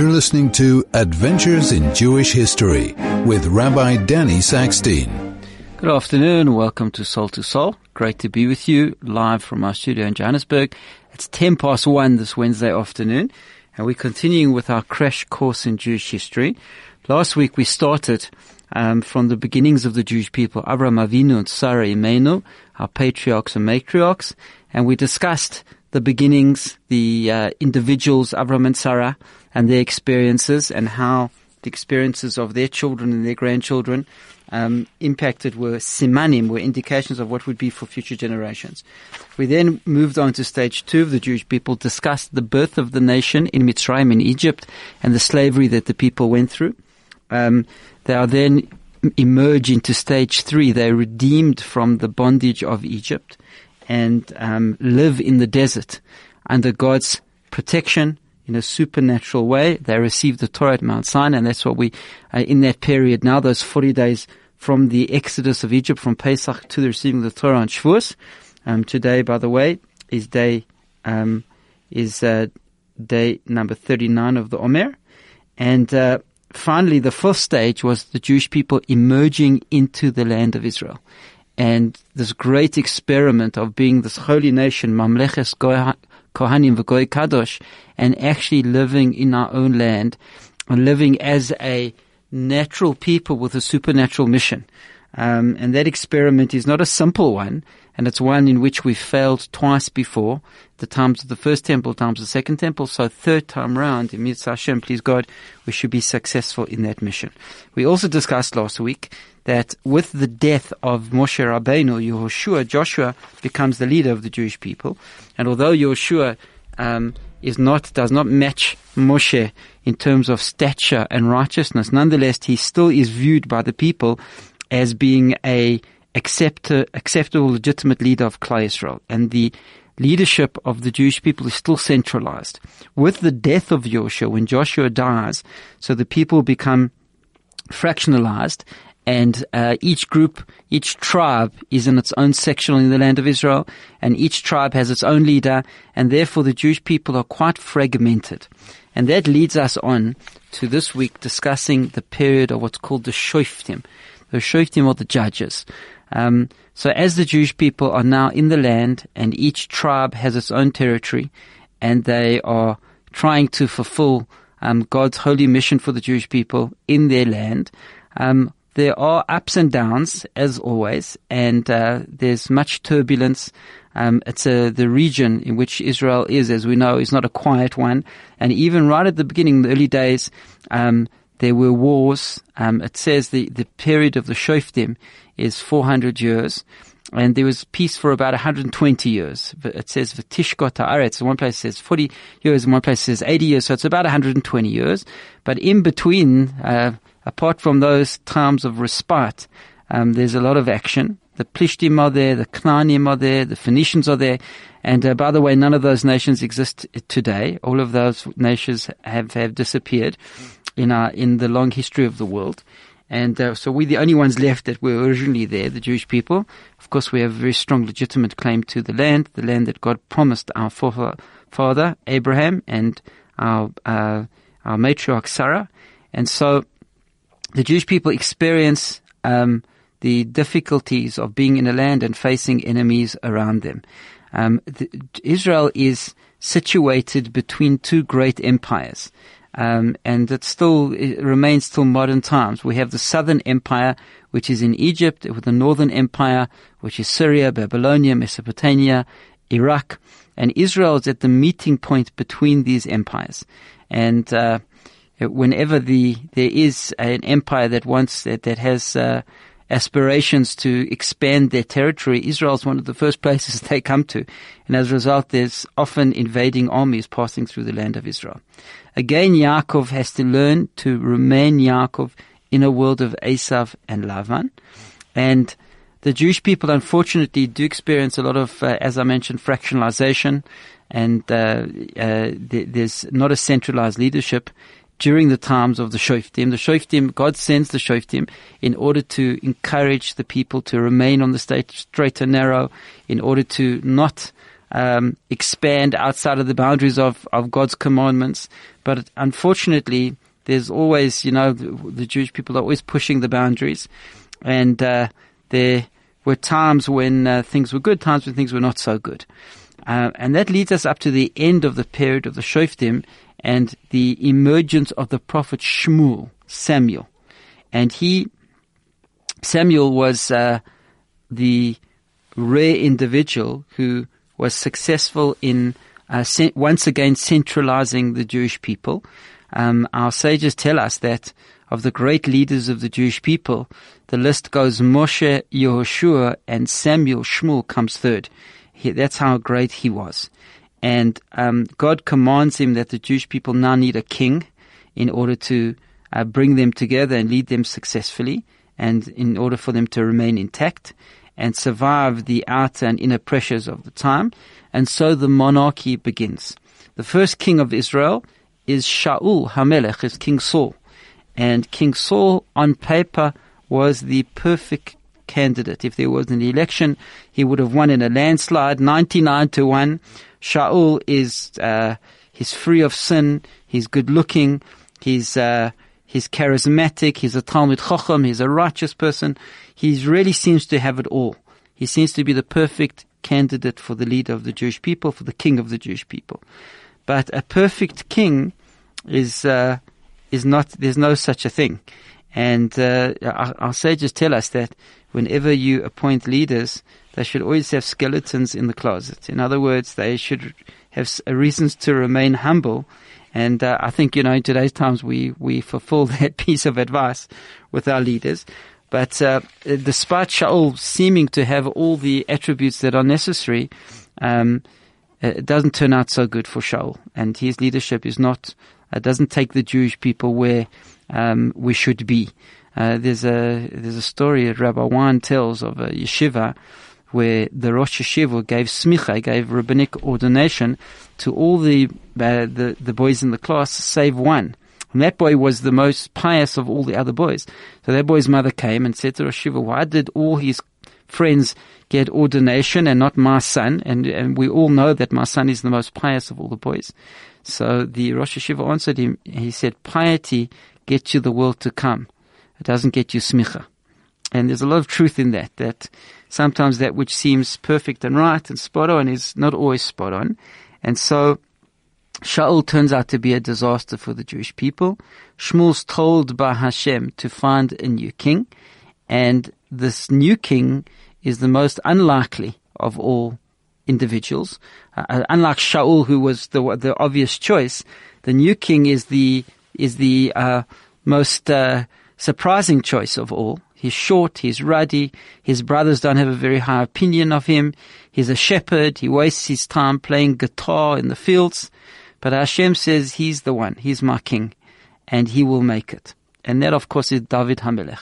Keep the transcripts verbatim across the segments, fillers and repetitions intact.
You're listening to Adventures in Jewish History with Rabbi Danny Saxteen. Good afternoon. Welcome to Soul to Soul. Great to be with you live from our studio in Johannesburg. It's ten past one this Wednesday afternoon, and we're continuing with our crash course in Jewish history. Last week we started um, from the beginnings of the Jewish people, Avraham Avinu and Sarah Imenu, our patriarchs and matriarchs, and we discussed the beginnings, the uh, individuals, Avraham and Sarah, and their experiences, and how the experiences of their children and their grandchildren um, impacted were simanim, were indications of what would be for future generations. We then moved on to stage two of the Jewish people, discussed the birth of the nation in Mitzrayim, in Egypt, and the slavery that the people went through. Um, they are then emerge into stage three. They're redeemed from the bondage of Egypt and um, live in the desert under God's protection in a supernatural way. They receive the Torah at Mount Sinai, and that's what we, uh, in that period now, those forty days from the exodus of Egypt, from Pesach to the receiving of the Torah on Shavuos. Um, today, by the way, is day, um, is, uh, day number thirty-nine of the Omer. And, uh, finally, the fourth stage was the Jewish people emerging into the land of Israel. And this great experiment of being this holy nation, Mamleches Kohanim v'Goy Kadosh, and actually living in our own land and living as a natural people with a supernatural mission. Um, and that experiment is not a simple one, and it's one in which we failed twice before, the times of the first temple, times of the second temple. So third time round, in Mitzvah Hashem, please God, we should be successful in that mission. We also discussed last week that with the death of Moshe Rabbeinu, Yehoshua, Joshua becomes the leader of the Jewish people. And although Yehoshua um, is not, does not match Moshe in terms of stature and righteousness, nonetheless, he still is viewed by the people as being a accept, acceptable, legitimate leader of Klal Yisrael. And the leadership of the Jewish people is still centralized. With the death of Joshua, when Joshua dies, so the people become fractionalized, and uh, each group, each tribe is in its own section in the land of Israel, and each tribe has its own leader, and therefore the Jewish people are quite fragmented. And that leads us on to this week discussing the period of what's called the Shoftim. The Shoftim are the judges. Um, so as the Jewish people are now in the land, and each tribe has its own territory, and they are trying to fulfill um, God's holy mission for the Jewish people in their land, um, there are ups and downs, as always, and uh, there's much turbulence. Um, it's a, the region in which Israel is, as we know, is not a quiet one. And even right at the beginning, in the early days, um, there were wars. Um, it says the, the period of the Shoftim is four hundred years, and there was peace for about one hundred twenty years. It says V'tishkot ha'aretz. In one place it says forty years, in one place it says eighty years, so it's about one hundred twenty years. But in between, uh, apart from those times of respite, um, there's a lot of action. The Plishtim are there, the Knaanim are there, the Phoenicians are there. And uh, by the way, none of those nations exist today. All of those nations have, have disappeared in our, in the long history of the world. And uh, so we're the only ones left that were originally there, the Jewish people. Of course, we have a very strong legitimate claim to the land, the land that God promised our father, Abraham, and our, uh, our matriarch, Sarah. And so the Jewish people experience um, the difficulties of being in a land and facing enemies around them. Um, the, Israel is situated between two great empires, um, and it still it remains till modern times. We have the Southern Empire, which is in Egypt, with the Northern Empire, which is Syria, Babylonia, Mesopotamia, Iraq, and Israel is at the meeting point between these empires. And uh, whenever the there is an empire that wants that that has uh, aspirations to expand their territory, Israel is one of the first places they come to. And as a result, there's often invading armies passing through the land of Israel. Again, Yaakov has to learn to remain Yaakov in a world of Esav and Lavan. And the Jewish people, unfortunately, do experience a lot of, uh, as I mentioned, fractionalization, and uh, uh, th- there's not a centralized leadership during the times of the Shoftim. The Shoftim, God sends the Shoftim in order to encourage the people to remain on the straight and narrow, in order to not um, expand outside of the boundaries of, of God's commandments. But unfortunately, there's always, you know, the, the Jewish people are always pushing the boundaries. And uh, there were times when uh, things were good, times when things were not so good. Uh, and that leads us up to the end of the period of the Shoftim and the emergence of the prophet Shmuel, Samuel. And he, Samuel was uh, the rare individual who was successful in uh, cent- once again centralizing the Jewish people. Um, our sages tell us that of the great leaders of the Jewish people, the list goes Moshe, Yehoshua, and Samuel. Shmuel comes third. He, that's how great he was. And um, God commands him that the Jewish people now need a king in order to uh, bring them together and lead them successfully, and in order for them to remain intact and survive the outer and inner pressures of the time. And so the monarchy begins. The first king of Israel is Shaul HaMelech, is King Saul. And King Saul, on paper, was the perfect candidate. If there was an election, he would have won in a landslide, ninety-nine to one. Shaul is, uh, he's free of sin, he's good looking, he's, uh, he's charismatic, he's a Talmid Chacham, he's a righteous person. He really seems to have it all. He seems to be the perfect candidate for the leader of the Jewish people, for the king of the Jewish people. But a perfect king is, uh, is not, there's no such a thing. And, uh, our, our sages tell us that whenever you appoint leaders, they should always have skeletons in the closet. In other words, they should have reasons to remain humble. And, uh, I think, you know, in today's times, we, we fulfill that piece of advice with our leaders. But, uh, despite Shaul seeming to have all the attributes that are necessary, um, it doesn't turn out so good for Shaul. And his leadership is not, uh, doesn't take the Jewish people where, um, we should be. Uh, there's a, there's a story that Rabbi Wein tells of a yeshiva where the Rosh Yeshiva gave smicha, gave rabbinic ordination to all the, uh, the, the boys in the class, save one. And that boy was the most pious of all the other boys. So that boy's mother came and said to Rosh Yeshiva, why did all his friends get ordination and not my son? And, and we all know that my son is the most pious of all the boys. So the Rosh Yeshiva answered him, he said, piety gets you the world to come. It doesn't get you smicha. And there's a lot of truth in that, that sometimes that which seems perfect and right and spot on is not always spot on. And so Shaul turns out to be a disaster for the Jewish people. Shmuel's told by Hashem to find a new king, and this new king is the most unlikely of all individuals. Uh, unlike Shaul, who was the the obvious choice, the new king is the is the uh, most uh, surprising choice of all. He's short, he's ruddy, his brothers don't have a very high opinion of him. He's a shepherd, he wastes his time playing guitar in the fields. But Hashem says, he's the one, he's my king, and he will make it. And that, of course, is David HaMelech.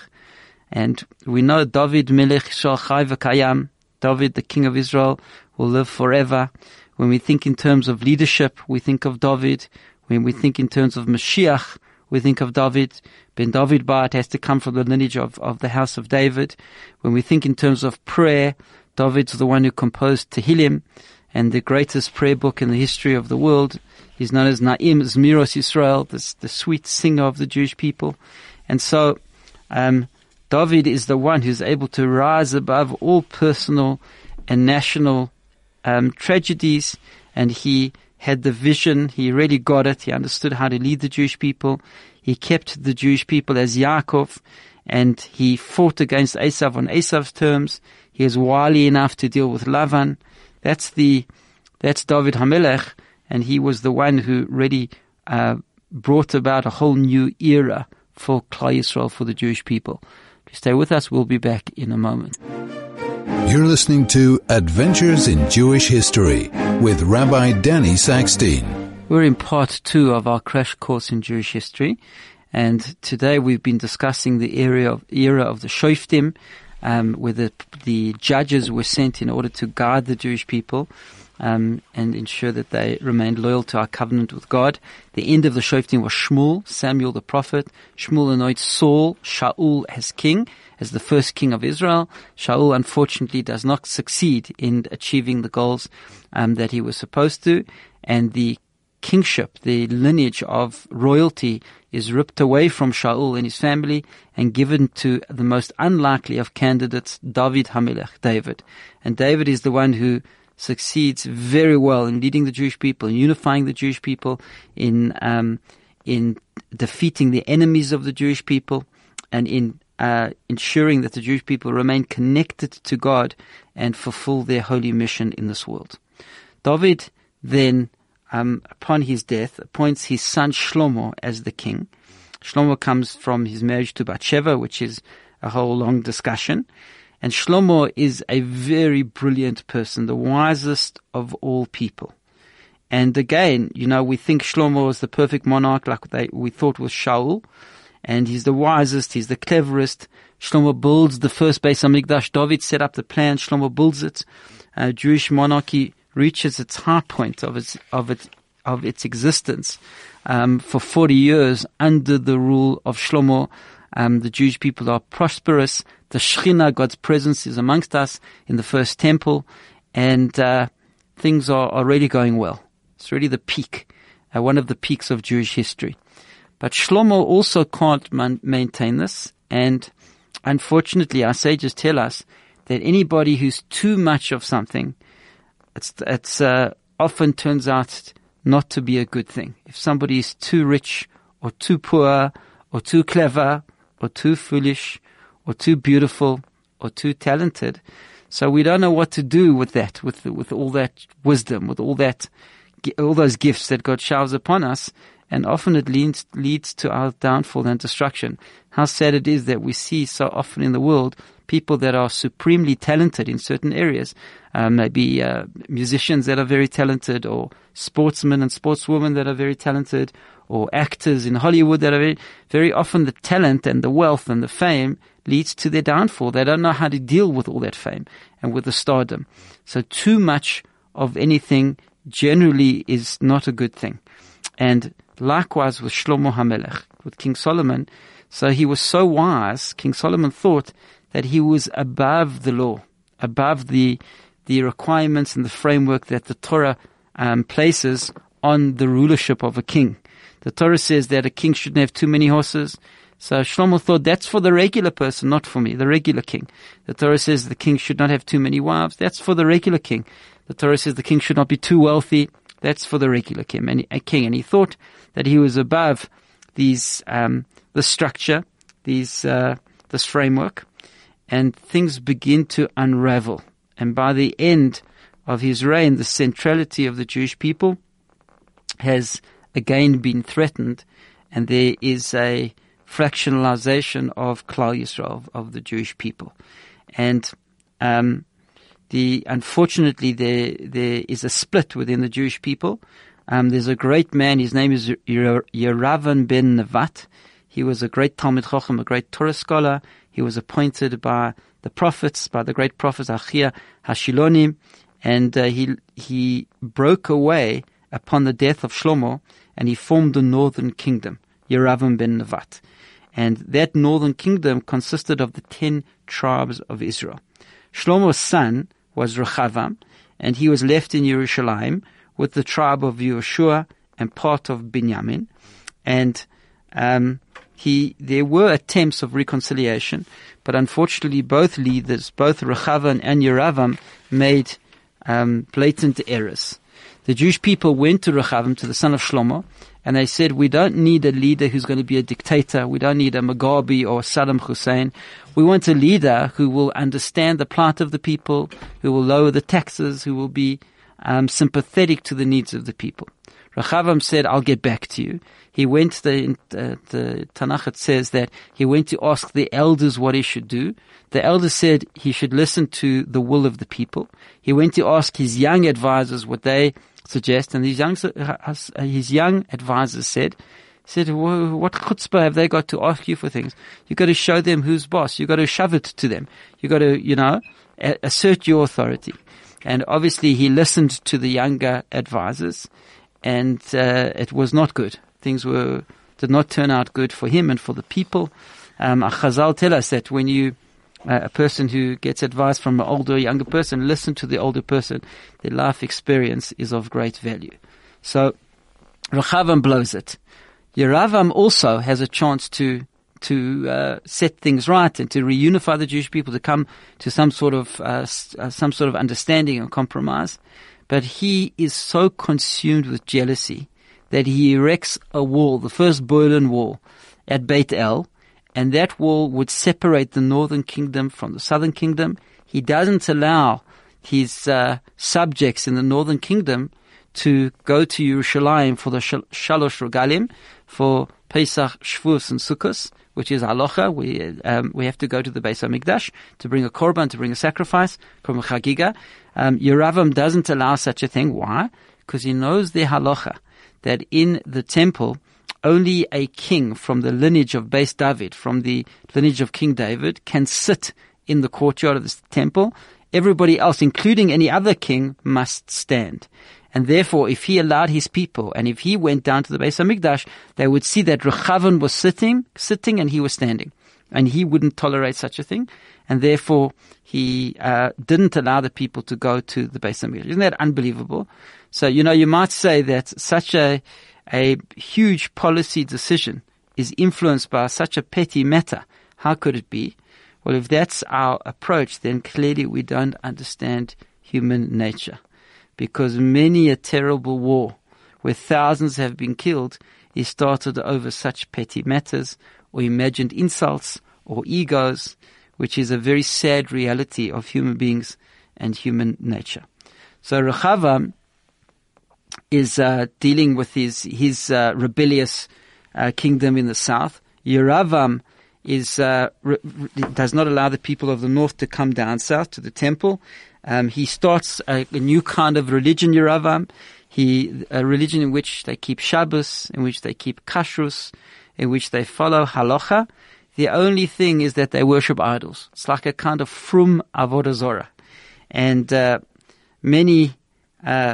And we know David Melech Shal Chai V'Kayam, David, the king of Israel, will live forever. When we think in terms of leadership, we think of David. When we think in terms of Mashiach, we think of David. Ben David Ba'at has to come from the lineage of, of the house of David. When we think in terms of prayer, David's the one who composed Tehillim, and the greatest prayer book in the history of the world. He's known as Na'im Zmiros Yisrael, the, the sweet singer of the Jewish people. And so, um, David is the one who's able to rise above all personal and national um, tragedies, and he had the vision. He really got it. He understood how to lead the Jewish people. He kept the Jewish people as Yaakov, and he fought against Esav on Esav's terms. He is wily enough to deal with Lavan. That's the that's David HaMelech, and he was the one who really uh, brought about a whole new era for Klal Yisrael, for the Jewish people. Stay with us. We'll be back in a moment. You're listening to Adventures in Jewish History with Rabbi Danny Sackstein. We're in part two of our crash course in Jewish history, and today we've been discussing the area of, era of the Shoftim, um, where the, the judges were sent in order to guide the Jewish people. um, and ensure that they remained loyal to our covenant with God. The end of the Shoftim was Shmuel, Samuel the prophet. Shmuel anoints Saul, Shaul as king, as the first king of Israel. Shaul, unfortunately, does not succeed in achieving the goals um, that he was supposed to, and the kingship, the lineage of royalty, is ripped away from Shaul and his family and given to the most unlikely of candidates, David HaMelech, David. And David is the one who succeeds very well in leading the Jewish people, in unifying the Jewish people, in um, in defeating the enemies of the Jewish people, and in uh, ensuring that the Jewish people remain connected to God and fulfill their holy mission in this world. David then, Um, upon his death, appoints his son Shlomo as the king. Shlomo comes from his marriage to Bathsheba, which is a whole long discussion. And Shlomo is a very brilliant person, the wisest of all people. And again, you know, we think Shlomo is the perfect monarch, like they, we thought was Shaul. And he's the wisest, he's the cleverest. Shlomo builds the first Beis HaMikdash. David set up the plan, Shlomo builds it. Uh, Jewish monarchy reaches its high point of its of its of its existence um, for forty years under the rule of Shlomo. Um, the Jewish people are prosperous. The Shekhinah, God's presence, is amongst us in the first temple, and uh, things are, are really going well. It's really the peak, uh, one of the peaks of Jewish history. But Shlomo also can't man- maintain this, and unfortunately, our sages tell us that anybody who's too much of something, It's, it's uh, often turns out not to be a good thing. If somebody is too rich or too poor or too clever or too foolish or too beautiful or too talented, so we don't know what to do with that, with with all that wisdom, with all that, all those gifts that God showers upon us, and often it leads leads to our downfall and destruction. How sad it is that we see so often in the world people that are supremely talented in certain areas, uh, maybe uh, musicians that are very talented, or sportsmen and sportswomen that are very talented, or actors in Hollywood that are very, very often the talent and the wealth and the fame leads to their downfall. They don't know how to deal with all that fame and with the stardom. So too much of anything generally is not a good thing. And likewise with Shlomo HaMelech, with King Solomon. So he was so wise, King Solomon thought that he was above the law, above the the requirements and the framework that the Torah um, places on the rulership of a king. The Torah says that a king shouldn't have too many horses. So Shlomo thought, that's for the regular person, not for me, the regular king. The Torah says the king should not have too many wives. That's for the regular king. The Torah says the king should not be too wealthy. That's for the regular king. And, a king. And he thought that he was above these, um, the structure, these, uh, this framework. And things begin to unravel. And by the end of his reign, the centrality of the Jewish people has again been threatened, and there is a fractionalization of Klal Yisrael, of, of the Jewish people. And um, the unfortunately, there there is a split within the Jewish people. Um, there's a great man, his name is Yeravam ben Nevat. He was a great Talmid Chacham, a great Torah scholar. He was appointed by the prophets, by the great prophets Achia Hashilonim, and uh, he he broke away upon the death of Shlomo, and he formed the northern kingdom, Yeravam ben Nevat. And that northern kingdom consisted of the ten tribes of Israel. Shlomo's son was Rechavam, and he was left in Yerushalayim with the tribe of Yehoshua and part of Binyamin. And um, he there were attempts of reconciliation, but unfortunately both leaders, both Rechavam and Yeravam, made um, blatant errors. The Jewish people went to Rechavam, to the son of Shlomo, and they said, we don't need a leader who's going to be a dictator. We don't need a Mugabe or Saddam Hussein. We want a leader who will understand the plight of the people, who will lower the taxes, who will be um, sympathetic to the needs of the people. Rechavam said, I'll get back to you. He went, the, uh, the Tanakh it says that he went to ask the elders what he should do. The elders said he should listen to the will of the people. He went to ask his young advisors what they suggest, and these young, his young advisors said, said, well, what chutzpah have they got to ask you for things? You've got to show them who's boss. You've got to shove it to them. You've got to, you know, assert your authority. And obviously he listened to the younger advisors, and uh, it was not good. Things were did not turn out good for him and for the people. Um, Chazal tell us that when you, uh, a person who gets advice from an older or younger person, listen to the older person. Their life experience is of great value. So Rechavam blows it. Yeravam also has a chance to to uh, set things right and to reunify the Jewish people, to come to some sort of uh, uh, some sort of understanding and compromise. But he is so consumed with jealousy that he erects a wall, the first Berlin Wall, at Beit El, and that wall would separate the northern kingdom from the southern kingdom. He doesn't allow his uh, subjects in the northern kingdom to go to Yerushalayim for the Shalosh Regalim, for Pesach, Shavuos, and Sukkot, which is halacha. We um, we have to go to the Beis HaMikdash to bring a korban, to bring a sacrifice from a chagiga. Um, Yeravam doesn't allow such a thing. Why? Because he knows the halacha, that in the temple, only a king from the lineage of Beis David, from the lineage of King David, can sit in the courtyard of the temple. Everybody else, including any other king, must stand. And therefore, if he allowed his people, and if he went down to the Beis HaMikdash, they would see that Rechavam was sitting, sitting, and he was standing. And he wouldn't tolerate such a thing. And therefore, he uh, didn't allow the people to go to the Beis HaMikdash. Isn't that unbelievable? So, you know, you might say that such a, a huge policy decision is influenced by such a petty matter. How could it be? Well, if that's our approach, then clearly we don't understand human nature. Because many a terrible war where thousands have been killed is started over such petty matters or imagined insults or egos, which is a very sad reality of human beings and human nature. So Rechavam is uh, dealing with his his uh, rebellious uh, kingdom in the south. Yeravam is uh, re- does not allow the people of the north to come down south to the temple. Um, he starts a, a new kind of religion, Yeravam. He, a religion in which they keep Shabbos, in which they keep Kashrus, in which they follow Halacha. The only thing is that they worship idols. It's like a kind of frum avodah zorah. And, uh, many, uh,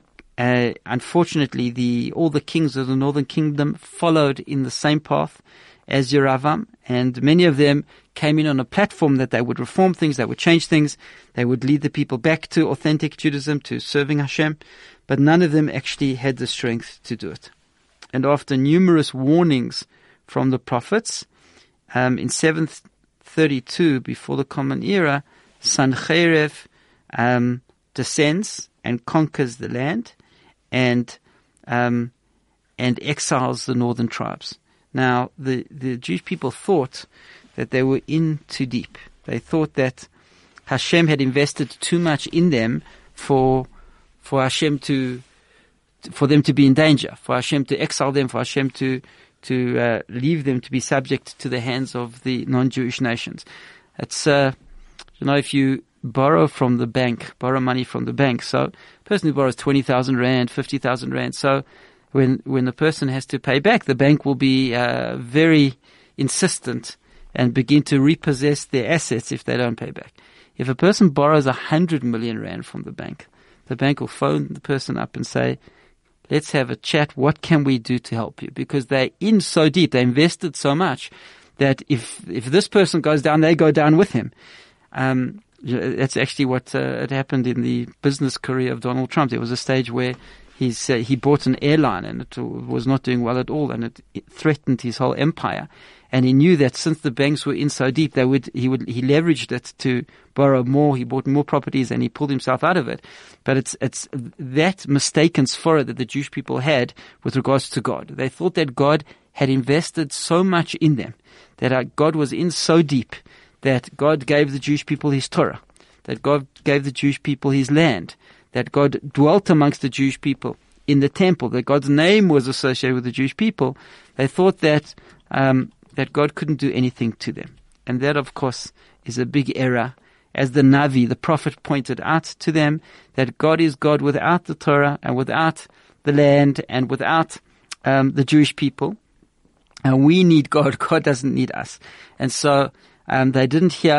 uh, unfortunately, the, all the kings of the northern kingdom followed in the same path as Yeravam, and many of them came in on a platform that they would reform things, they would change things, they would lead the people back to authentic Judaism, to serving Hashem, but none of them actually had the strength to do it. And after numerous warnings from the prophets, um, in seven thirty-two, before the Common Era, Sancheiriv um, descends and conquers the land, and um, and exiles the northern tribes. Now, the, the Jewish people thought that they were in too deep. They thought that Hashem had invested too much in them for for Hashem to for them to be in danger, for Hashem to exile them, for Hashem to to uh, leave them to be subject to the hands of the non-Jewish nations. It's uh, you know, if you borrow from the bank, borrow money from the bank. So, a person who borrows twenty thousand rand, fifty thousand rand, so. When when the person has to pay back, the bank will be uh, very insistent and begin to repossess their assets if they don't pay back. If a person borrows a hundred million rand from the bank, the bank will phone the person up and say, let's have a chat. What can we do to help you? Because they're in so deep, they invested so much that if if this person goes down, they go down with him. Um, that's actually what uh, had happened in the business career of Donald Trump. There was a stage where He's, uh, he bought an airline and it was not doing well at all, and it, it threatened his whole empire. And he knew that since the banks were in so deep, they would, he would, he leveraged it to borrow more. He bought more properties and he pulled himself out of it. But it's, it's that mistaken svara that the Jewish people had with regards to God. They thought that God had invested so much in them, that uh, God was in so deep, that God gave the Jewish people his Torah, that God gave the Jewish people his land, that God dwelt amongst the Jewish people in the temple, that God's name was associated with the Jewish people. They thought that um, that God couldn't do anything to them. And that, of course, is a big error. As the Navi, the prophet, pointed out to them, that God is God without the Torah and without the land and without um, the Jewish people. And we need God. God doesn't need us. And so um, they didn't hear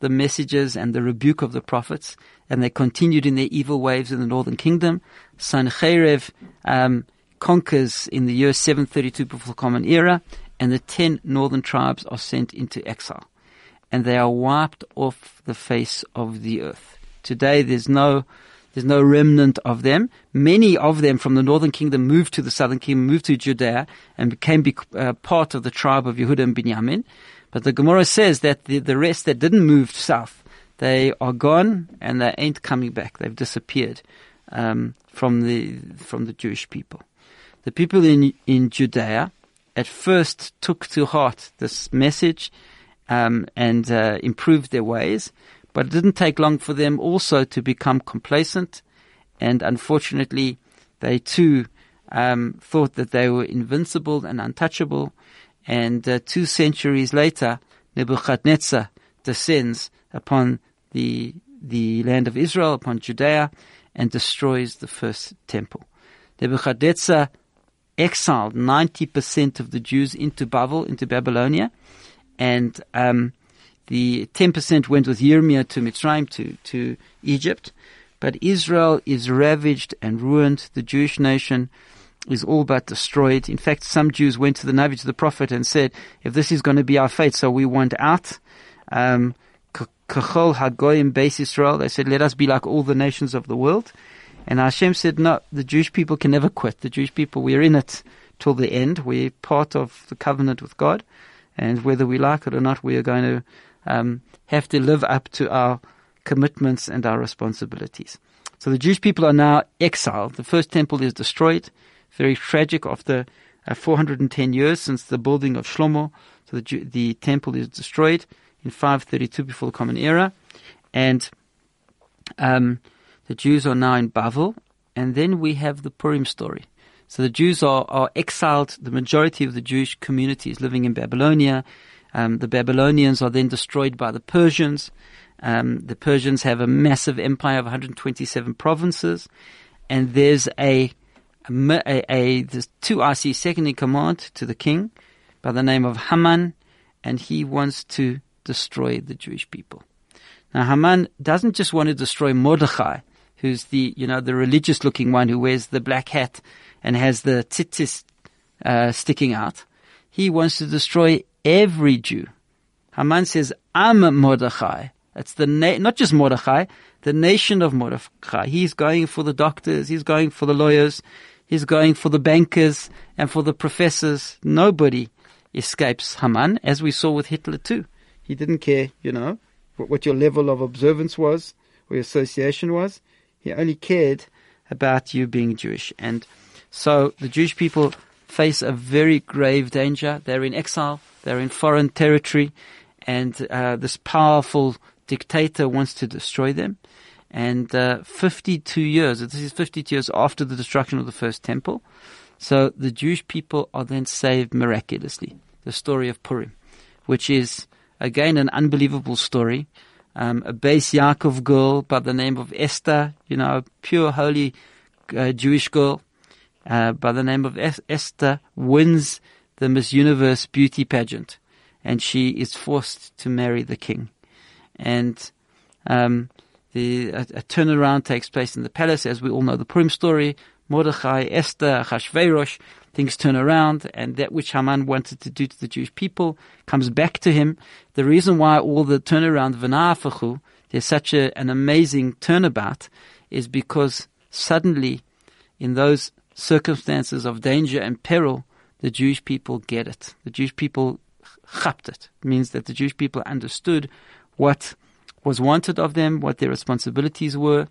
the messages and the rebuke of the prophets, and they continued in their evil ways in the northern kingdom. Sancheiriv um, conquers in the year seven thirty-two before the Common Era, and the ten northern tribes are sent into exile, and they are wiped off the face of the earth. Today, there's no there's no remnant of them. Many of them from the northern kingdom moved to the southern kingdom, moved to Judea, and became uh, part of the tribe of Yehuda and Binyamin. But the Gemara says that the, the rest that didn't move south, they are gone and they ain't coming back. They've disappeared um, from the from the Jewish people. The people in in Judea at first took to heart this message um, and uh, improved their ways, but it didn't take long for them also to become complacent, and unfortunately, they too um, thought that they were invincible and untouchable. And uh, two centuries later, Nebuchadnezzar descends upon the the land of Israel, upon Judea, and destroys the first temple. Nebuchadnezzar exiled ninety percent of the Jews into Babel, into Babylonia, and um, the ten percent went with Yirmiyah to Mitzrayim, to, to Egypt. But Israel is ravaged and ruined. The Jewish nation is all but destroyed. In fact, some Jews went to the Navi, to the prophet, and said, if this is going to be our fate, so we want out. Um, Kachol Hagoyim Beis Israel, they said, let us be like all the nations of the world. And Hashem said, no, the Jewish people can never quit. The Jewish people, we're in it till the end. We're part of the covenant with God. And whether we like it or not, we are going to um, have to live up to our commitments and our responsibilities. So the Jewish people are now exiled. The first temple is destroyed. Very tragic. After uh, four hundred ten years since the building of Shlomo, so the, the temple is destroyed in five thirty-two before the Common Era, and um, the Jews are now in Bavel. And then we have the Purim story. So the Jews are, are exiled. The majority of the Jewish community is living in Babylonia. Um, the Babylonians are then destroyed by the Persians. Um, the Persians have a massive empire of one hundred twenty-seven provinces, and there's a A, a, a there's two I C second in command to the king by the name of Haman, and he wants to destroy the Jewish people. Now Haman doesn't just want to destroy Mordechai, who's the, you know, the religious looking one who wears the black hat and has the tzitzis uh, sticking out. He wants to destroy every Jew. Haman says, I'm Mordechai. It's the na- not just Mordechai, the nation of Mordechai. He's going for the doctors, he's going for the lawyers, he's going for the bankers and for the professors. Nobody escapes Haman, as we saw with Hitler too. He didn't care, you know, what, what your level of observance was or your association was. He only cared about you being Jewish. And so the Jewish people face a very grave danger. They're in exile, they're in foreign territory, and uh, this powerful dictator wants to destroy them. And uh, fifty-two years, this is fifty-two years after the destruction of the first temple. So the Jewish people are then saved miraculously. The story of Purim, which is, again, an unbelievable story. Um, a Beis Yaakov girl by the name of Esther, you know, a pure, holy uh, Jewish girl uh, by the name of es- Esther wins the Miss Universe beauty pageant. And she is forced to marry the king. And um, the a, a turnaround takes place in the palace, as we all know the Purim story. Mordechai, Esther, Achashverosh, things turn around, and that which Haman wanted to do to the Jewish people comes back to him. The reason why all the turnaround, v'na'afachu, there's such a, an amazing turnabout, is because suddenly, in those circumstances of danger and peril, the Jewish people get it. The Jewish people chapt it. It means that the Jewish people understood what was wanted of them, what their responsibilities were,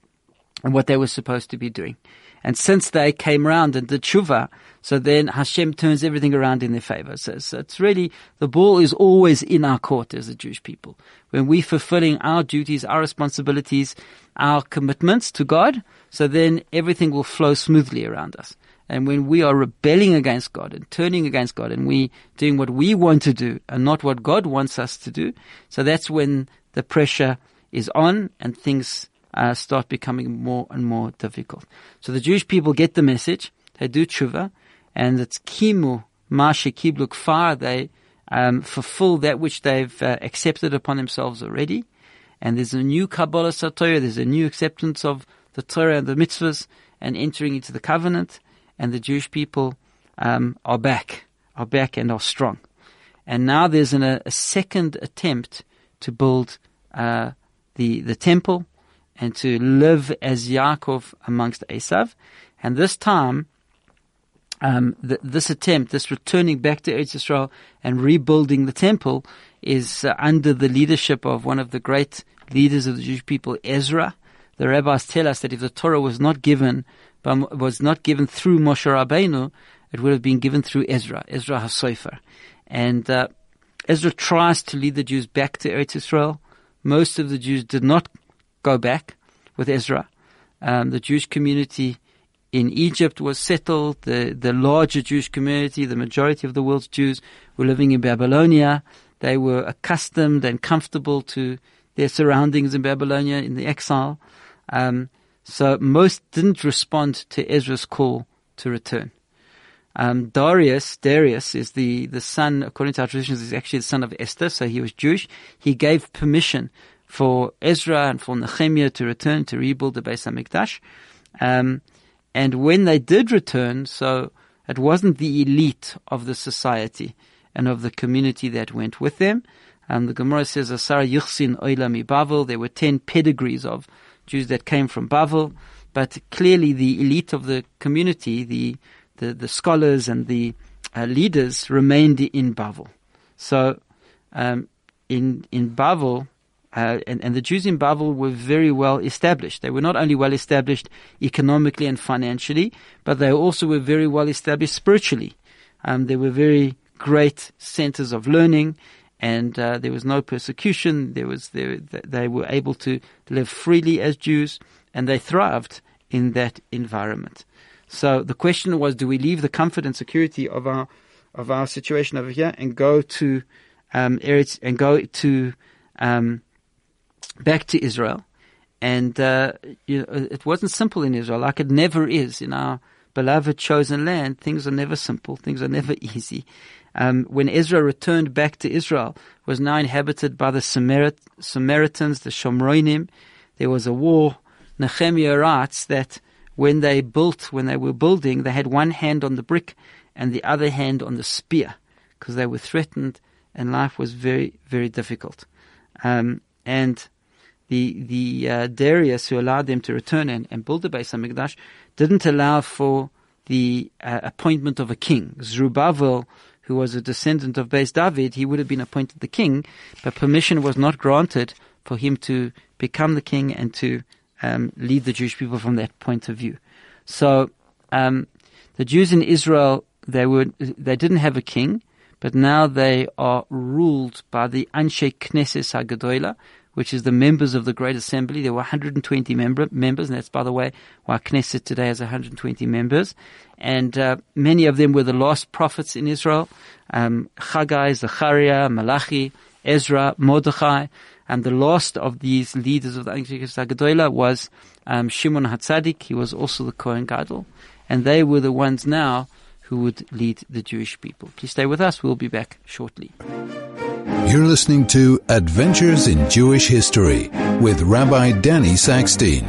and what they were supposed to be doing. And since they came around and did tshuva, so then Hashem turns everything around in their favor. So, so it's really, the ball is always in our court as the Jewish people. When we're fulfilling our duties, our responsibilities, our commitments to God, so then everything will flow smoothly around us. And when we are rebelling against God and turning against God, and we doing what we want to do and not what God wants us to do, so that's when the pressure is on and things uh, start becoming more and more difficult. So the Jewish people get the message, they do tshuva, and it's kimu ma shekiblu kfar, they um, fulfill that which they've uh, accepted upon themselves already. And there's a new Kabbalah Satorah, there's a new acceptance of the Torah and the mitzvahs and entering into the covenant. And the Jewish people um, are back, are back and are strong. And now there's an, a, a second attempt to build uh, the the temple and to live as Yaakov amongst Esav. And this time, um, th- this attempt, this returning back to Eretz Yisrael and rebuilding the temple is uh, under the leadership of one of the great leaders of the Jewish people, Ezra. The rabbis tell us that if the Torah was not given, was not given through Moshe Rabbeinu, it would have been given through Ezra, Ezra HaSofer. And uh, Ezra tries to lead the Jews back to Eretz Yisrael. Most of the Jews did not go back with Ezra. Um, the Jewish community in Egypt was settled. The, the larger Jewish community, the majority of the world's Jews, were living in Babylonia. They were accustomed and comfortable to their surroundings in Babylonia in the exile. Um, so most didn't respond to Ezra's call to return. Um, Darius, Darius is the, the son, according to our traditions, is actually the son of Esther, so he was Jewish. He gave permission for Ezra and for Nehemiah to return to rebuild the Beis HaMikdash. Um, and when they did return, so it wasn't the elite of the society and of the community that went with them. Um, the Gemara says, Asara Yuchsin Oilami Bavel, there were ten pedigrees of Jews that came from Bavel, but clearly the elite of the community, the The, the scholars and the uh, leaders remained in Bavel. So, um, in, in Bavel, uh, and, and the Jews in Bavel were very well established. They were not only well established economically and financially, but they also were very well established spiritually. Um, they were very great centers of learning, and uh, there was no persecution. There was, there, they were able to live freely as Jews, and they thrived in that environment. So the question was, do we leave the comfort and security of our of our situation over here and go to um, Eretz and go to um, back to Israel? And uh, you know, it wasn't simple in Israel, like it never is in our beloved chosen land. Things are never simple. Things are never easy. Um, when Ezra returned back to Israel, it was now inhabited by the Samarit- Samaritans, the Shomronim. There was a war. Nehemiah writes that when they built, when they were building, they had one hand on the brick and the other hand on the spear because they were threatened and life was very, very difficult. Um, and the the uh, Darius, who allowed them to return and, and build the Beis HaMikdash, didn't allow for the uh, appointment of a king. Zerubbabel, who was a descendant of Beis David, he would have been appointed the king, but permission was not granted for him to become the king and to Um, lead the Jewish people from that point of view. So um, the Jews in Israel, they were they didn't have a king, but now they are ruled by the Anshe Knesset HaGedolah, which is the members of the Great Assembly. There were one hundred twenty member, members, and that's, by the way, why Knesset today has one hundred twenty members. And uh, many of them were the last prophets in Israel. Um, Haggai, Zechariah, Malachi, Ezra, Mordechai. And the last of these leaders of the Anshe Knesset HaGedolah was um, Shimon HaTzadik. He was also the Kohen Gadol. And they were the ones now who would lead the Jewish people. Please stay with us. We'll be back shortly. You're listening to Adventures in Jewish History with Rabbi Danny Saxton.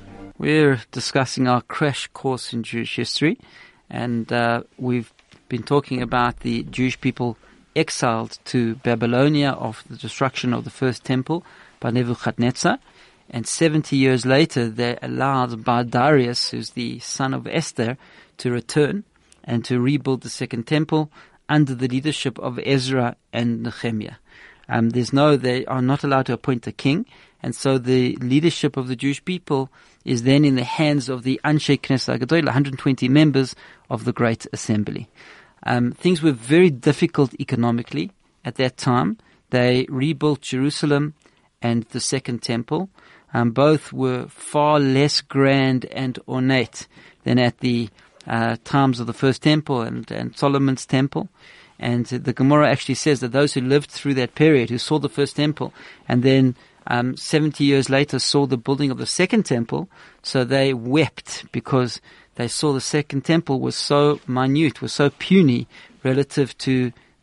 We're discussing our crash course in Jewish history. And uh, we've been talking about the Jewish people exiled to Babylonia after the destruction of the first temple by Nebuchadnezzar. And seventy years later, they allowed by Darius, who's the son of Esther, to return and to rebuild the second temple under the leadership of Ezra and Nehemiah. Um, there's no, they are not allowed to appoint a king. And so the leadership of the Jewish people is then in the hands of the Anshe Knesset HaGedolah, one hundred twenty members of the Great Assembly. Um, things were very difficult economically at that time. They rebuilt Jerusalem and the Second Temple. Um, both were far less grand and ornate than at the uh, times of the First Temple and, and Solomon's Temple. And the Gemara actually says that those who lived through that period, who saw the First Temple, and then um, seventy years later saw the building of the Second Temple, so they wept because they saw the Second Temple was so minute, was so puny relative to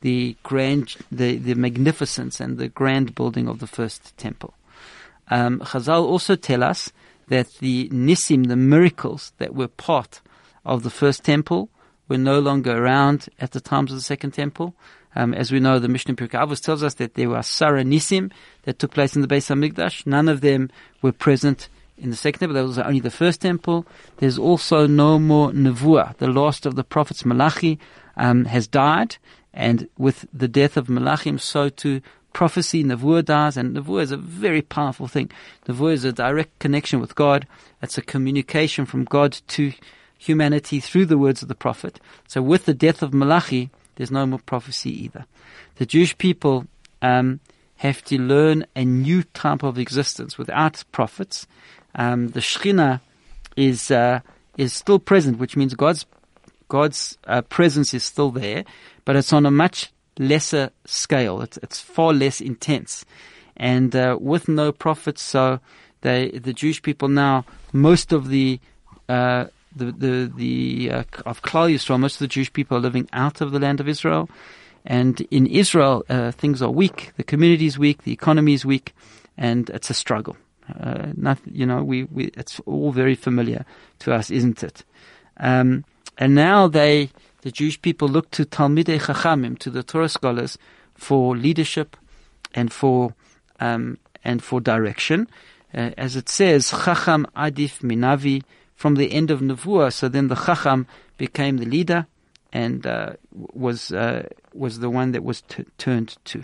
the grand, the, the magnificence and the grand building of the first temple. Um, Chazal also tell us that the nisim, the miracles that were part of the first temple, were no longer around at the times of the second temple. Um, as we know, the Mishnah Pirkei Avos tells us that there were Sara Nisim that took place in the Beis HaMikdash. None of them were present in the second temple. That was only the first temple. There's also no more Nevuah. The last of the prophets, Malachi, um, has died. And with the death of Malachim, so too prophecy, Nevuah dies. And Nevuah is a very powerful thing. Nevuah is a direct connection with God. It's a communication from God to humanity through the words of the prophet. So with the death of Malachi, there's no more prophecy either. The Jewish people um, have to learn a new type of existence without prophets. Um, the Shekhinah is uh, is still present, which means God's God's uh, presence is still there, but it's on a much lesser scale. It's it's far less intense, and uh, with no prophets, so they the Jewish people now, most of the uh, The the the uh, of Klal Yisrael, most of the Jewish people are living out of the land of Israel, and in Israel uh, things are weak. The community is weak, the economy is weak, and it's a struggle. Uh, not, you know, we, we it's all very familiar to us, isn't it? Um, and now they, the Jewish people, look to Talmidei Chachamim, to the Torah scholars, for leadership and for um, and for direction, uh, as it says, Chacham Adif Minavi. From the end of Nevuah, so then the Chacham became the leader and uh, was uh, was the one that was t- turned to.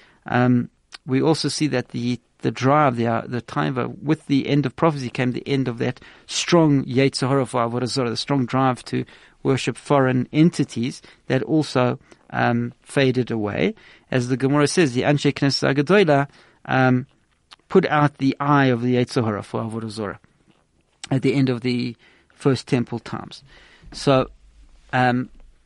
Um, we also see that the the drive, the uh, the time of, with the end of prophecy came the end of that strong Yetzer Hara for Avodah Zarah, the strong drive to worship foreign entities that also um, faded away. As the Gemara says, the Anshe Knesset HaGedolah um, put out the eye of the Yetzer Hara for Avodah Zarah at the end of the first temple times. So, um,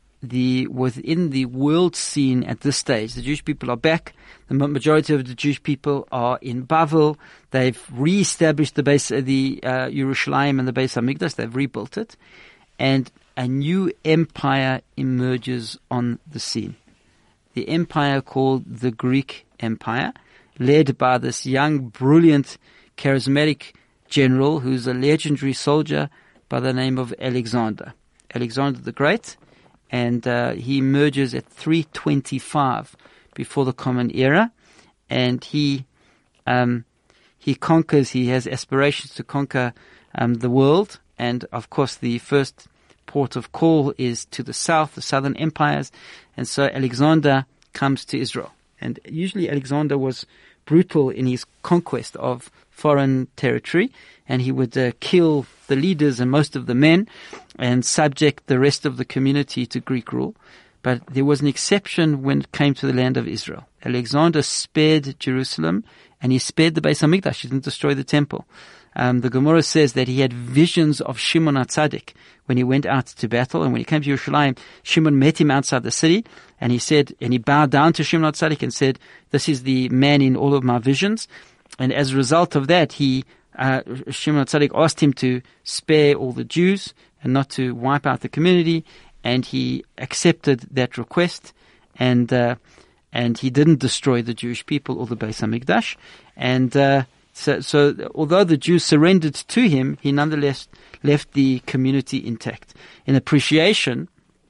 the within the world scene at this stage, the Jewish people are back. The majority of the Jewish people are in Bavel. They've re-established the base, uh, the uh, Yerushalayim and the Beis HaMikdash. They've rebuilt it, and a new empire emerges on the scene. The empire called the Greek Empire, led by this young, brilliant, charismatic general who's a legendary soldier by the name of Alexander. Alexander the Great, and uh, he emerges at three twenty-five before the Common Era, and he um, he conquers, he has aspirations to conquer um, the world, and of course the first port of call is to the south, the southern empires, and so Alexander comes to Israel. And usually Alexander was brutal in his conquest of foreign territory, and he would uh, kill the leaders and most of the men and subject the rest of the community to Greek rule. But there was an exception when it came to the land of Israel. Alexander spared Jerusalem, and he spared the Beis HaMikdash. He didn't destroy the temple. Um, the Gemara says that he had visions of Shimon HaTzadik when he went out to battle, and when he came to Yerushalayim, Shimon met him outside the city, and he said, and he bowed down to Shimon HaTzadik and said, "This is the man in all of my visions." And as a result of that, he, uh, Shimon HaTzadik asked him to spare all the Jews and not to wipe out the community, and he accepted that request, and uh, and he didn't destroy the Jewish people or the Beis HaMikdash, and uh, So, so although the Jews surrendered to him, he nonetheless left the community intact. In appreciation,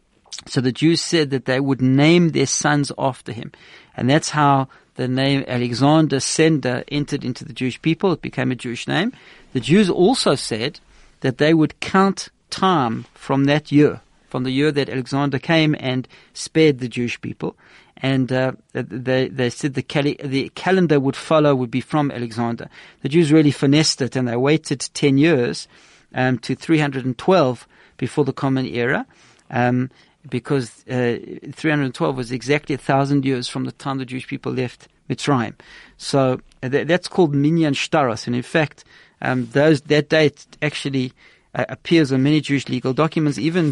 so the Jews said that they would name their sons after him. And that's how the name Alexander Sender entered into the Jewish people. It became a Jewish name. The Jews also said that they would count time from that year, from the year that Alexander came and spared the Jewish people. And uh, they they said the, cali- the calendar would follow, would be from Alexander. The Jews really finessed it, and they waited ten years um, to three hundred twelve before the Common Era, um, because uh, three hundred twelve was exactly a thousand years from the time the Jewish people left Mitzrayim. So uh, th- that's called Minyan Shtaros, and in fact, um, those that date actually uh, appears on many Jewish legal documents. Even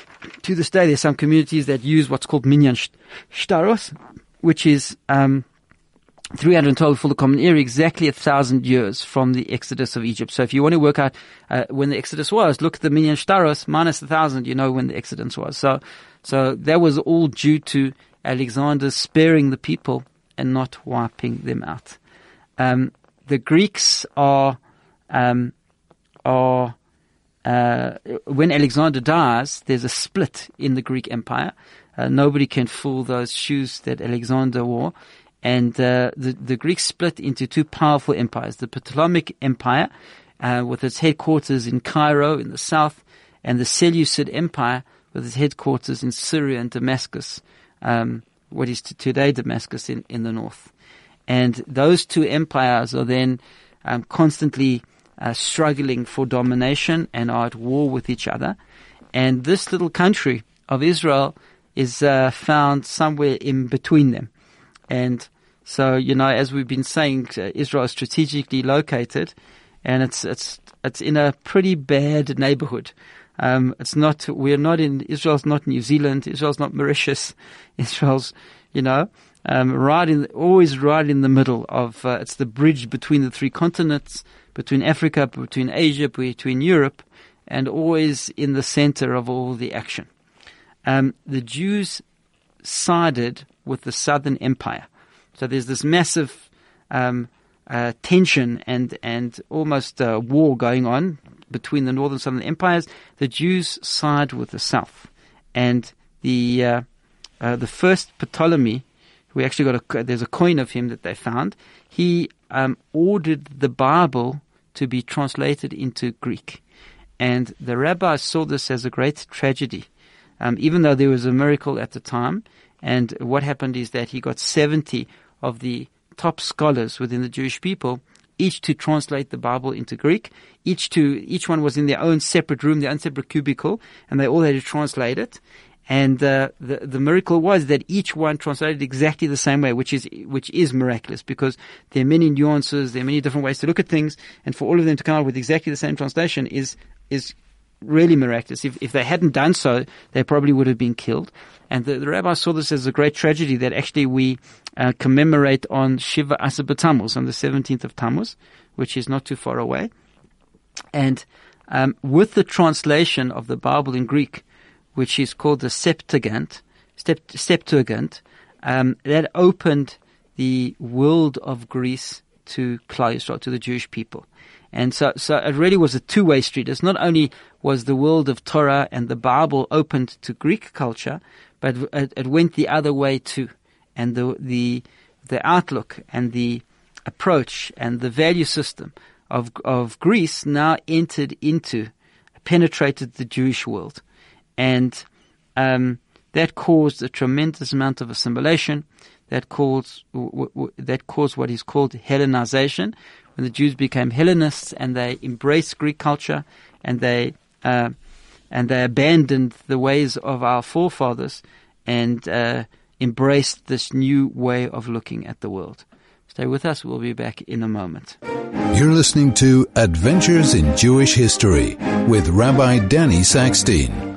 to this day, there's some communities that use what's called Minyan Shtaros, which is um, three hundred twelve before the Common Era, exactly a thousand years from the Exodus of Egypt. So if you want to work out uh, when the Exodus was, look at the Minyan Shtaros minus a thousand, you know when the Exodus was. So, so that was all due to Alexander sparing the people and not wiping them out. Um, the Greeks are, um, are, uh, when Alexander dies, there's a split in the Greek Empire. Uh, nobody can fill those shoes that Alexander wore. And uh, the, the Greeks split into two powerful empires, the Ptolemaic Empire, uh, with its headquarters in Cairo in the south, and the Seleucid Empire with its headquarters in Syria and Damascus, um, what is to today Damascus in, in the north. And those two empires are then um, constantly uh, struggling for domination and are at war with each other. And this little country of Israel is uh, found somewhere in between them. And so, you know, as we've been saying, uh, Israel is strategically located, and it's it's it's in a pretty bad neighborhood. Um, it's not. We're not in. Israel's not New Zealand. Israel's not Mauritius. Israel's, you know, um, right in, always right in the middle of. Uh, it's the bridge between the three continents, between Africa, between Asia, between Europe, and always in the center of all the action. Um, the Jews sided with the Southern Empire. So there's this massive um, uh, tension and and almost uh, war going on between the Northern and Southern empires. The Jews side with the South, and the uh, uh, the first Ptolemy, we actually got a there's a coin of him that they found. He um, ordered the Bible to be translated into Greek, and the rabbis saw this as a great tragedy, um, even though there was a miracle at the time. And what happened is that he got seventy of the top scholars within the Jewish people, each to translate the Bible into Greek. Each to each one was in their own separate room, their own separate cubicle, and they all had to translate it. And uh, the the miracle was that each one translated exactly the same way, which is which is miraculous, because there are many nuances, there are many different ways to look at things, and for all of them to come out with exactly the same translation is is really miraculous. If if they hadn't done so, they probably would have been killed. And the, the rabbis saw this as a great tragedy that actually we uh, commemorate on Shiva Asar B'Tammuz, on the seventeenth of Tammuz, which is not too far away. And um, with the translation of the Bible in Greek, which is called the Septuagint, Sept- Septuagint, um, that opened the world of Greece to Klal Yisrael, to the Jewish people. And so, so it really was a two-way street. It's not only was the world of Torah and the Bible opened to Greek culture, but it, it went the other way too. And the, the, the outlook and the approach and the value system of, of Greece now entered into, penetrated the Jewish world. And, um, that caused a tremendous amount of assimilation. That caused, w- w- that caused what is called Hellenization, when the Jews became Hellenists and they embraced Greek culture and they uh, and they abandoned the ways of our forefathers and uh, embraced this new way of looking at the world. Stay with us. We'll be back in a moment. You're listening to Adventures in Jewish History with Rabbi Danny Sackstein.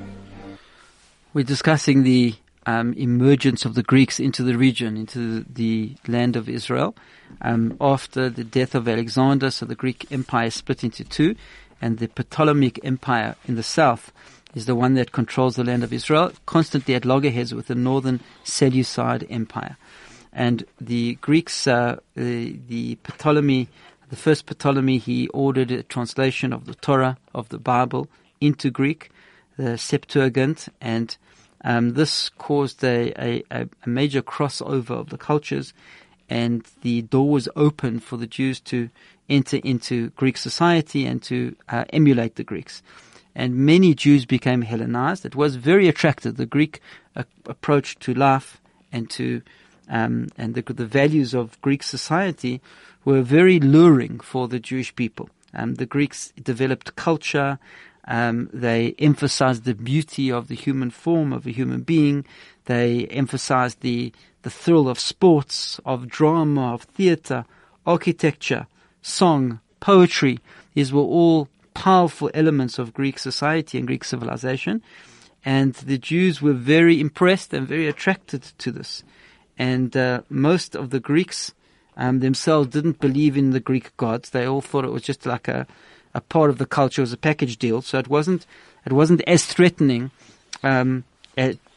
We're discussing the Um, emergence of the Greeks into the region, into the land of Israel. Um, after the death of Alexander, so the Greek Empire split into two, and the Ptolemaic Empire in the south is the one that controls the land of Israel, constantly at loggerheads with the northern Seleucid Empire. And the Greeks, uh, the, the Ptolemy, the first Ptolemy, he ordered a translation of the Torah, of the Bible, into Greek, the Septuagint, and Um, this caused a, a, a major crossover of the cultures, and the door was open for the Jews to enter into Greek society and to uh, emulate the Greeks. And many Jews became Hellenized. It was very attractive. The Greek uh, approach to life and to um, and the, the values of Greek society were very luring for the Jewish people. Um, the Greeks developed culture. Um, they emphasized the beauty of the human form, of a human being. They emphasized the, the thrill of sports, of drama, of theater, architecture, song, poetry. These were all powerful elements of Greek society and Greek civilization. And the Jews were very impressed and very attracted to this. And uh, most of the Greeks um, themselves didn't believe in the Greek gods. They all thought it was just like a a part of the culture, was a package deal, so it wasn't it wasn't as threatening um, uh,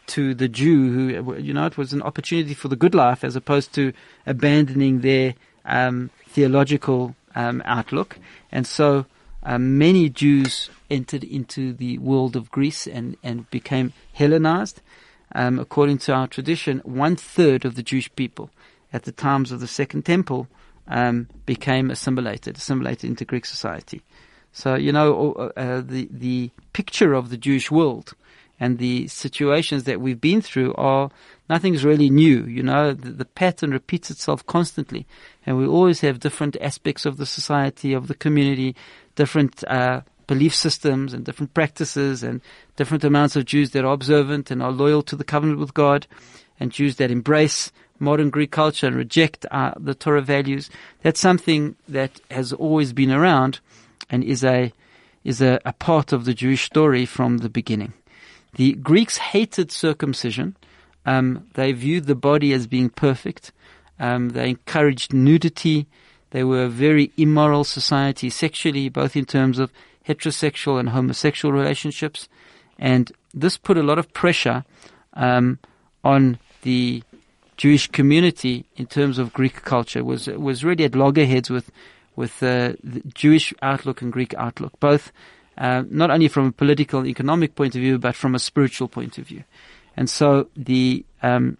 to the Jew who, you know, it was an opportunity for the good life as opposed to abandoning their um, theological um, outlook. And so um, many Jews entered into the world of Greece and, and became Hellenized. Um, according to our tradition, one third of the Jewish people at the times of the Second Temple um, became assimilated, assimilated into Greek society. So, you know, uh, the, the picture of the Jewish world and the situations that we've been through are, nothing's really new. You know, the, the pattern repeats itself constantly. And we always have different aspects of the society, of the community, different uh, belief systems and different practices and different amounts of Jews that are observant and are loyal to the covenant with God, and Jews that embrace modern Greek culture and reject uh, the Torah values. That's something that has always been around and is a is a, a part of the Jewish story from the beginning. The Greeks hated circumcision. Um, they viewed the body as being perfect. Um, they encouraged nudity. They were a very immoral society sexually, both in terms of heterosexual and homosexual relationships. And this put a lot of pressure um, on the Jewish community in terms of Greek culture. It was, it was really at loggerheads with with uh, the Jewish outlook and Greek outlook, both uh, not only from a political and economic point of view, but from a spiritual point of view. And so the um,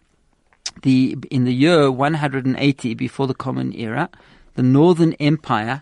the in the year one hundred eighty before the Common Era, the Northern Empire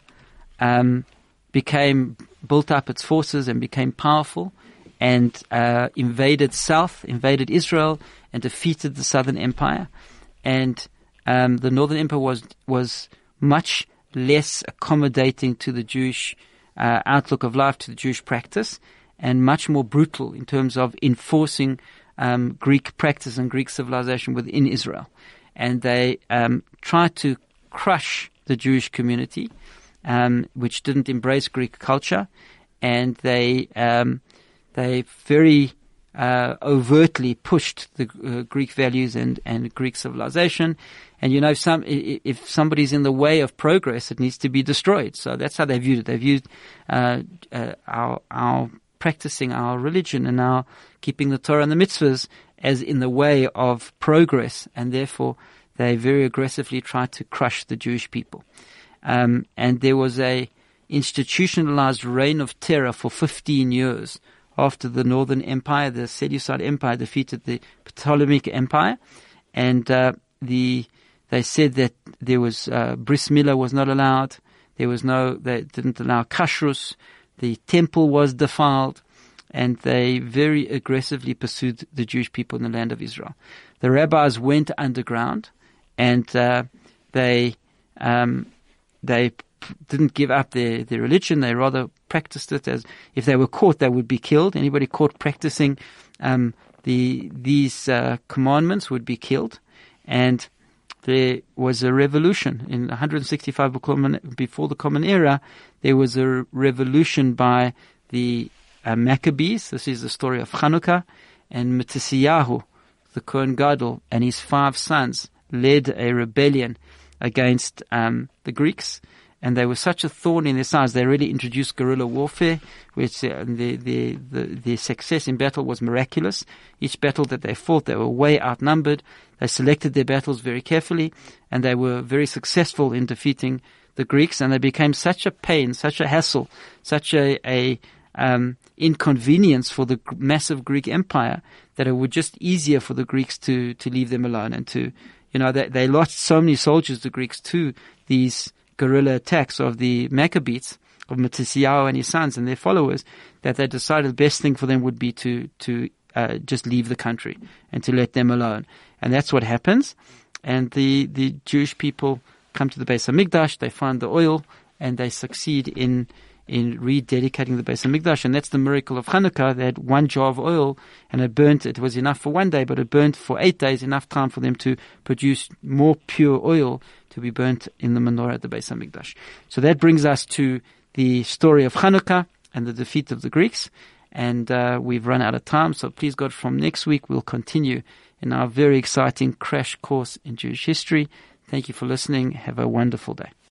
um, became built up its forces and became powerful, and uh, invaded south, invaded Israel, and defeated the Southern Empire. And um, the Northern Empire was was much less accommodating to the Jewish uh, outlook of life, to the Jewish practice, and much more brutal in terms of enforcing um, Greek practice and Greek civilization within Israel. And they um, tried to crush the Jewish community, um, which didn't embrace Greek culture, and they um, they very uh, overtly pushed the uh, Greek values and, and Greek civilization. And you know, some if somebody's in the way of progress, it needs to be destroyed. So that's how they viewed it. They viewed uh, uh, our our practicing our religion and our keeping the Torah and the mitzvahs as in the way of progress, and therefore they very aggressively tried to crush the Jewish people. Um, and there was a institutionalized reign of terror for fifteen years after the Northern Empire, the Seleucid Empire, defeated the Ptolemaic Empire, and uh, the they said that there was uh, bris milah was not allowed. There was no, they didn't allow kashrus. The temple was defiled, and they very aggressively pursued the Jewish people in the land of Israel. The rabbis went underground, and uh, they um, they didn't give up their, their religion. They rather practiced it as if they were caught, they would be killed. Anybody caught practicing um, the these uh, commandments would be killed. And there was a revolution in one hundred sixty-five before the Common Era. There was a revolution by the uh, Maccabees. This is the story of Chanukah, and Matisyahu, the Kohen Gadol, and his five sons led a rebellion against um, the Greeks. And they were such a thorn in their sides, they really introduced guerrilla warfare, which uh, the, the, the, their success in battle was miraculous. Each battle that they fought, they were way outnumbered. They selected their battles very carefully, and they were very successful in defeating the Greeks, and they became such a pain, such a hassle, such a, a um, inconvenience for the massive Greek empire that it was just easier for the Greeks to, to leave them alone and to, you know, they, they lost so many soldiers, the Greeks, to these guerrilla attacks of the Maccabees, of Matisyahu and his sons and their followers, that they decided the best thing for them would be to to uh, just leave the country and to let them alone. And that's what happens. And the, the Jewish people come to the Beis HaMikdash, they find the oil, and they succeed in in rededicating the Beis HaMikdash. And that's the miracle of Chanukah. They had one jar of oil, and it burnt. It was enough for one day, but it burnt for eight days, enough time for them to produce more pure oil to be burnt in the menorah at the Beis HaMikdash. So that brings us to the story of Chanukah and the defeat of the Greeks. And uh, we've run out of time, so please God, from next week we'll continue in our very exciting crash course in Jewish history. Thank you for listening. Have a wonderful day.